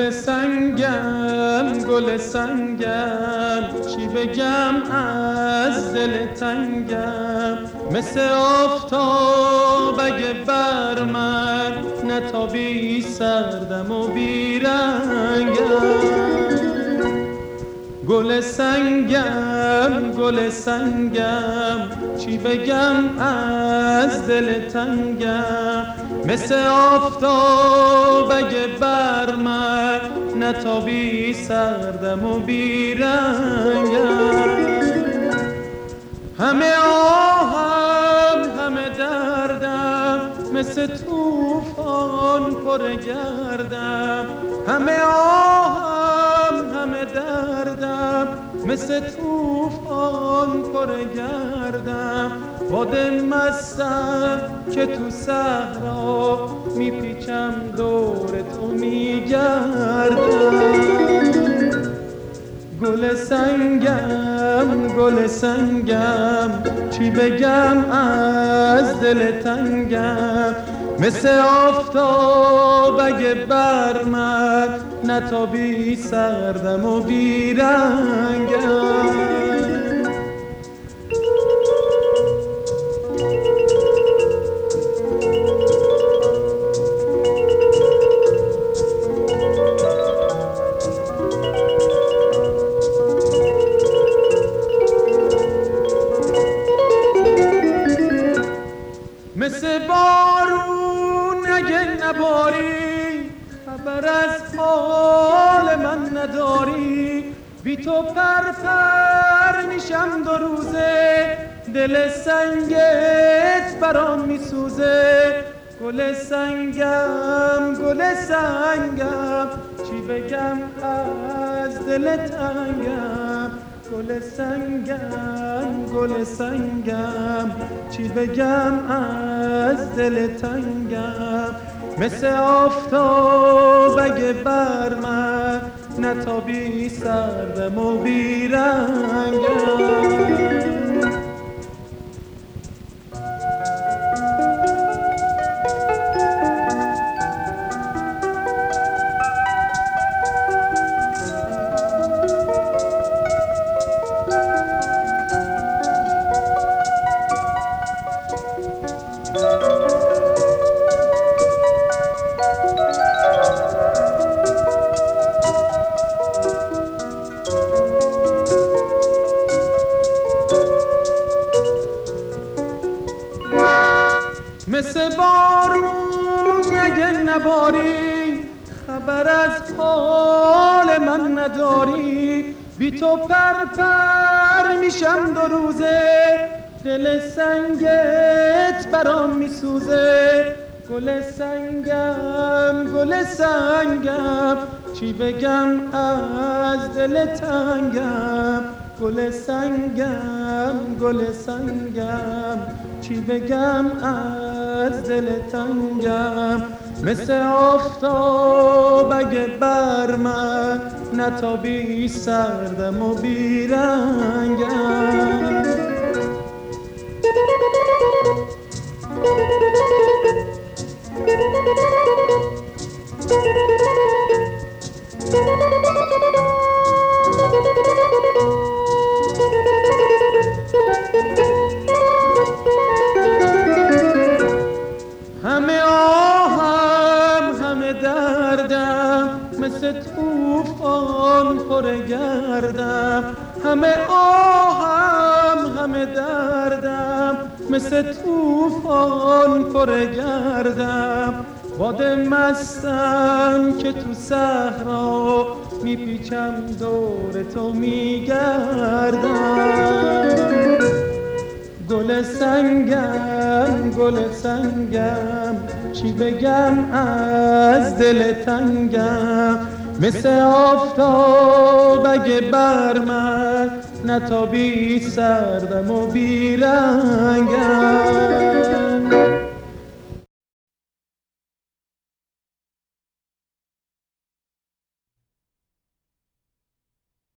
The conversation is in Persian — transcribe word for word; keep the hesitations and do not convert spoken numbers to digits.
گل سنگم گل سنگم چی بگم از دل تنگم، مثل آفتاب اگه بر من نتابی سردم و بیرنگم. گل سنگم گل سنگم چی بگم از دل تنگم، مثل آفتاب اگه بر من نتابی سردم و بیرنگم. همه آهم همه دردم مثل طوفان پر گردم، همه آهم همه دردم مثل طوفان پر گردم. باد مستم که تو صحرا میپیچم دور تو میگردم. گل سنگم گل سنگم چی بگم از دل تنگم، مثل آفتاب اگه بر من نتابی سردم و بیرنگم. مثل بارون اگه نباری خبر از حال من نداری، بی تو پر پر میشم دو روزه، دل سنگت برام میسوزه. گل سنگم گل سنگم چی بگم از دل تنگم، گل سنگم گل سنگم چی بگم از دل تنگم، مثل آفتاب اگه بر من نتابی سردم و بیرنگم. مثل بارون اگه نباری خبر از حال من نداری، بی تو پر پر میشم دو روزه، دل سنگت برام میسوزه. گل سنگم گل سنگم چی بگم از دل تنگم، گل سنگم گل سنگم چی بگم از دل تنگم، مثل آفتاب اگه بر من نتابی سردم و بیرنگم. همه آهم همه دردم مثل طوفان پر گردم، همه آهم همه دردم مثل طوفان پر گردم. باد مستم که تو صحرا میپیچم دور تو میگردم. گل سنگم گل سنگم چی بگم از دل تنگم، مثل آفتاب اگه بر من نتابی سردم و بیرنگم.